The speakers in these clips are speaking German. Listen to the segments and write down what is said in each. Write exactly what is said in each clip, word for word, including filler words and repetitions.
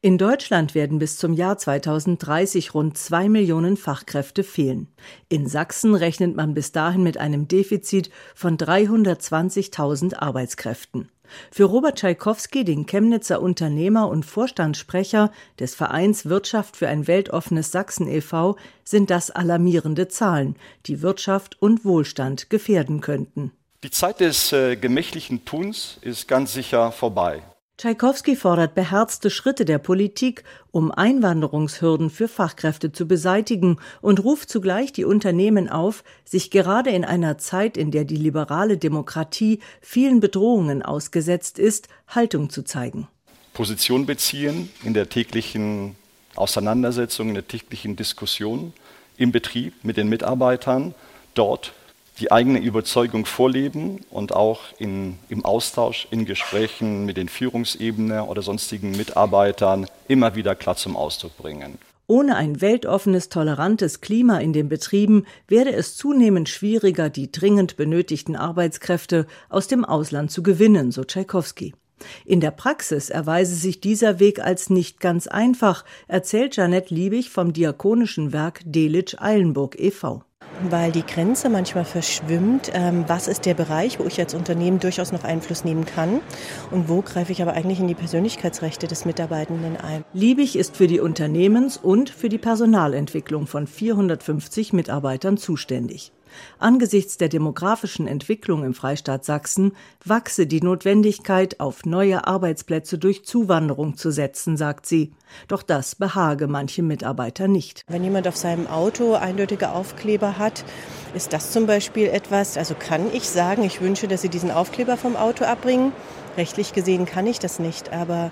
In Deutschland werden bis zum Jahr zweitausenddreißig rund zwei Millionen Fachkräfte fehlen. In Sachsen rechnet man bis dahin mit einem Defizit von dreihundertzwanzigtausend Arbeitskräften. Für Robert Tschaikowski, den Chemnitzer Unternehmer und Vorstandssprecher des Vereins Wirtschaft für ein weltoffenes Sachsen e V, sind das alarmierende Zahlen, die Wirtschaft und Wohlstand gefährden könnten. Die Zeit des äh, gemächlichen Tuns ist ganz sicher vorbei. Tschaikowski fordert beherzte Schritte der Politik, um Einwanderungshürden für Fachkräfte zu beseitigen und ruft zugleich die Unternehmen auf, sich gerade in einer Zeit, in der die liberale Demokratie vielen Bedrohungen ausgesetzt ist, Haltung zu zeigen. Position beziehen in der täglichen Auseinandersetzung, in der täglichen Diskussion im Betrieb mit den Mitarbeitern, dort die eigene Überzeugung vorleben und auch in, im Austausch, in Gesprächen mit den Führungsebenen oder sonstigen Mitarbeitern immer wieder klar zum Ausdruck bringen. Ohne ein weltoffenes, tolerantes Klima in den Betrieben werde es zunehmend schwieriger, die dringend benötigten Arbeitskräfte aus dem Ausland zu gewinnen, so Tschaikowski. In der Praxis erweise sich dieser Weg als nicht ganz einfach, erzählt Jeanette Liebig vom diakonischen Werk Delitzsch-Eilenburg e V Weil die Grenze manchmal verschwimmt, ähm, was ist der Bereich, wo ich als Unternehmen durchaus noch Einfluss nehmen kann und wo greife ich aber eigentlich in die Persönlichkeitsrechte des Mitarbeitenden ein. Liebig ist für die Unternehmens- und für die Personalentwicklung von vierhundertfünfzig Mitarbeitern zuständig. Angesichts der demografischen Entwicklung im Freistaat Sachsen wachse die Notwendigkeit, auf neue Arbeitsplätze durch Zuwanderung zu setzen, sagt sie. Doch das behage manche Mitarbeiter nicht. Wenn jemand auf seinem Auto eindeutige Aufkleber hat, ist das zum Beispiel etwas, also kann ich sagen, ich wünsche, dass Sie diesen Aufkleber vom Auto abbringen. Rechtlich gesehen kann ich das nicht, aber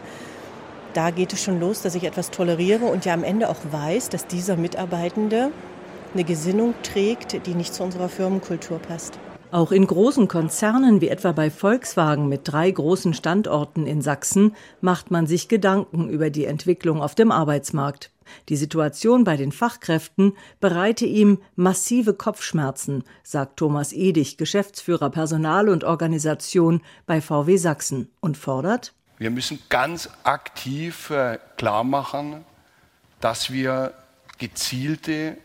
da geht es schon los, dass ich etwas toleriere und ja am Ende auch weiß, dass dieser Mitarbeitende eine Gesinnung trägt, die nicht zu unserer Firmenkultur passt. Auch in großen Konzernen wie etwa bei Volkswagen mit drei großen Standorten in Sachsen macht man sich Gedanken über die Entwicklung auf dem Arbeitsmarkt. Die Situation bei den Fachkräften bereite ihm massive Kopfschmerzen, sagt Thomas Edig, Geschäftsführer Personal und Organisation bei V W Sachsen, und fordert: Wir müssen ganz aktiv äh, klar machen, dass wir gezielte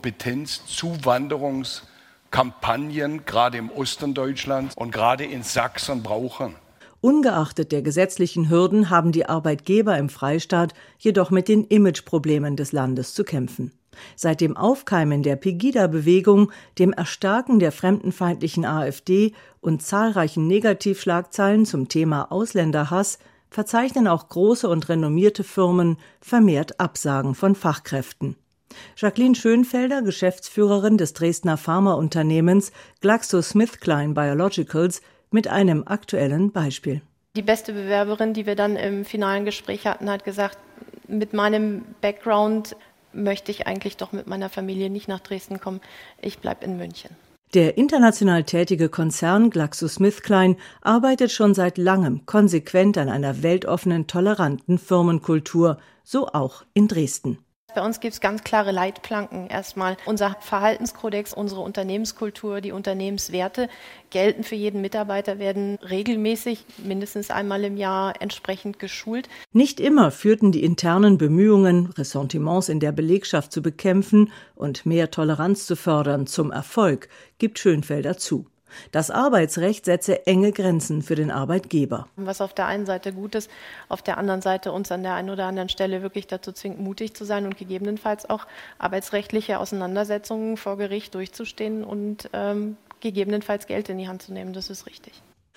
Kompetenzzuwanderungskampagnen gerade im Osten Deutschlands und gerade in Sachsen brauchen. Ungeachtet der gesetzlichen Hürden haben die Arbeitgeber im Freistaat jedoch mit den Imageproblemen des Landes zu kämpfen. Seit dem Aufkeimen der Pegida-Bewegung, dem Erstarken der fremdenfeindlichen AfD und zahlreichen Negativschlagzeilen zum Thema Ausländerhass verzeichnen auch große und renommierte Firmen vermehrt Absagen von Fachkräften. Jacqueline Schönfelder, Geschäftsführerin des Dresdner Pharmaunternehmens GlaxoSmithKline Biologicals, mit einem aktuellen Beispiel. Die beste Bewerberin, die wir dann im finalen Gespräch hatten, hat gesagt, mit meinem Background möchte ich eigentlich doch mit meiner Familie nicht nach Dresden kommen. Ich bleibe in München. Der international tätige Konzern GlaxoSmithKline arbeitet schon seit langem konsequent an einer weltoffenen, toleranten Firmenkultur, so auch in Dresden. Bei uns gibt es ganz klare Leitplanken. Erstmal unser Verhaltenskodex, unsere Unternehmenskultur, die Unternehmenswerte gelten für jeden Mitarbeiter, werden regelmäßig, mindestens einmal im Jahr, entsprechend geschult. Nicht immer führten die internen Bemühungen, Ressentiments in der Belegschaft zu bekämpfen und mehr Toleranz zu fördern, zum Erfolg, gibt Schönfelder zu. Das Arbeitsrecht setze enge Grenzen für den Arbeitgeber. Was auf der einen Seite gut ist, auf der anderen Seite uns an der einen oder anderen Stelle wirklich dazu zwingt, mutig zu sein und gegebenenfalls auch arbeitsrechtliche Auseinandersetzungen vor Gericht durchzustehen und ähm, gegebenenfalls Geld in die Hand zu nehmen. Das ist richtig.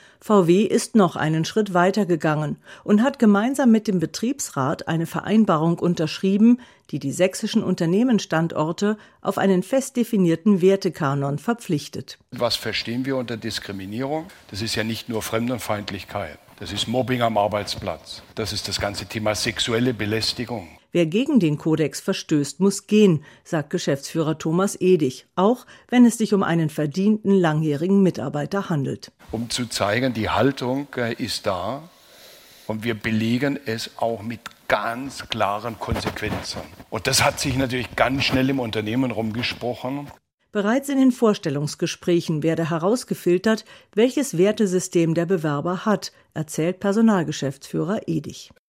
V W ist noch einen Schritt weiter gegangen und hat gemeinsam mit dem Betriebsrat eine Vereinbarung unterschrieben, die die sächsischen Unternehmensstandorte auf einen fest definierten Wertekanon verpflichtet. Was verstehen wir unter Diskriminierung? Das ist ja nicht nur Fremdenfeindlichkeit, das ist Mobbing am Arbeitsplatz, das ist das ganze Thema sexuelle Belästigung. Wer gegen den Kodex verstößt, muss gehen, sagt Geschäftsführer Thomas Edig, auch wenn es sich um einen verdienten langjährigen Mitarbeiter handelt. Um zu zeigen, die Haltung ist da und wir belegen es auch mit ganz klaren Konsequenzen. Und das hat sich natürlich ganz schnell im Unternehmen rumgesprochen. Bereits in den Vorstellungsgesprächen werde herausgefiltert, welches Wertesystem der Bewerber hat, erzählt Personalgeschäftsführer Edig.